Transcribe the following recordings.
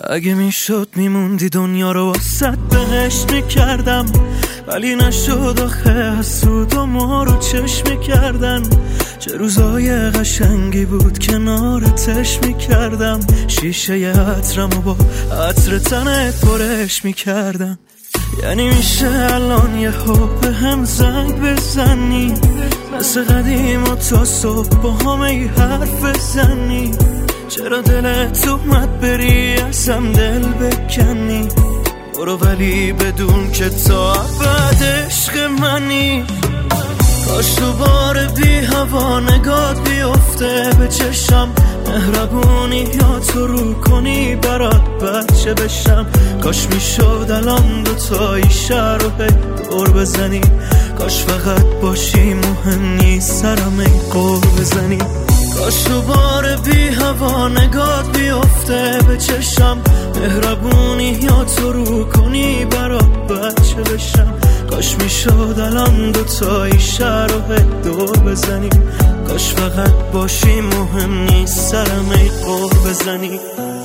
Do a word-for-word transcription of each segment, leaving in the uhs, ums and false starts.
اگه میشد میموندی دنیا رو واسط بهشت میکردم، ولی نشد آخه حسود و ما رو چشم میکردن. چه روزای قشنگی بود کنارتش میکردم، شیشه ی عطرم و با عطر تنت پرش میکردم. یعنی میشه الان یه حب هم زنگ بزنی، مثل قدیم و تا صبح با همه ی حرف بزنی. چرا دلت اومد بری ازم دل بکنی؟ برو ولی بدون که تا ابد عشق منی. کاش دوباره بی هوا نگات بیفته به چشم، مهربونی یا تو رو کنی برات بچه بشم. کاش میشد الان دوتایی شهر رو به دور بزنی، کاش فقط باشی مهم نیست سرم ای قور بزنی. کاش دوباره بی هوا نگات بیفته به چشم، مهربونی یا تو رو کنی برات بچه بشم. کاش میشد الان دوتایی شهر رو به دور بزنیم، کاش فقط باشی مهم نیست سرم ای قور بزنی.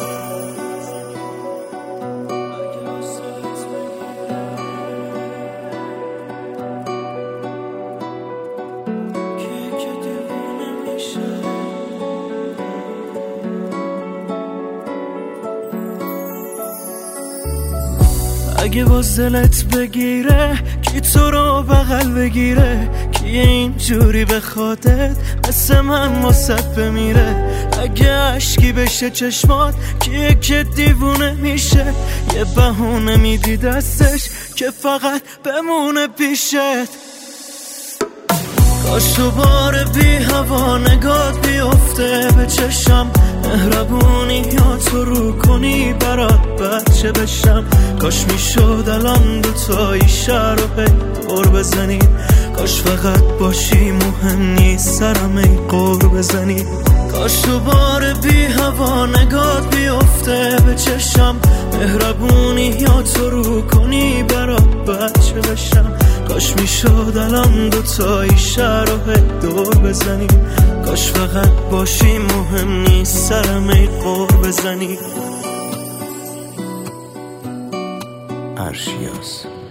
اگه باز دلت بگیره کی تو رو بغل بگیره، کی اینجوری بخوادت مثل من واسط بمیره. اگه عشقی بشه چشمات کیه که دیوونه میشه، یه بهونه میدی دستش که فقط بمونه پیشت. کاش دوباره بی هوا نگات بیفته به چشم، مهربونی یا تو رو کنی برات بچه بشم. کاش میشد الان دوتایی شهر رو به دور بزنی، کاش فقط باشی مهم نیست سرم ای قور بزنی. کاش دوباره بی هوا نگات بیفته به چشم، مهربونی یا تو رو کنی برات بچه بشم. کاش میشد الان دوتایی شهر رو به دور بزنی، کاش فقط باشی مهم نیست سرم ای قور بزنی. عرشیاس